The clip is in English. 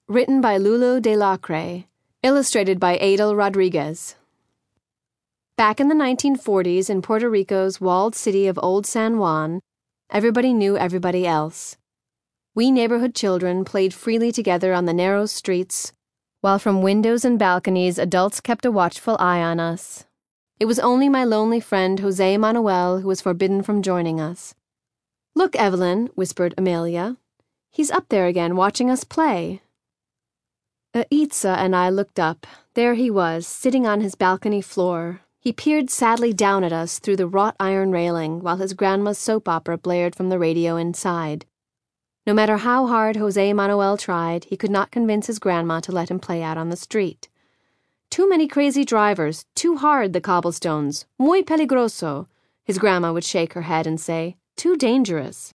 Written by Lulu de Lacre. Illustrated by Adel Rodriguez. Back in the 1940s in Puerto Rico's walled city of Old San Juan, everybody knew everybody else. We neighborhood children played freely together on the narrow streets, while from windows and balconies adults kept a watchful eye on us. It was only my lonely friend Jose Manuel who was forbidden from joining us. "Look, Evelyn," whispered Amelia. "He's up there again watching us play." Itza and I looked up. There he was, sitting on his balcony floor. He peered sadly down at us through the wrought iron railing while his grandma's soap opera blared from the radio inside. No matter how hard Jose Manuel tried, he could not convince his grandma to let him play out on the street. "Too many crazy drivers, too hard the cobblestones, muy peligroso," his grandma would shake her head and say, "Too dangerous."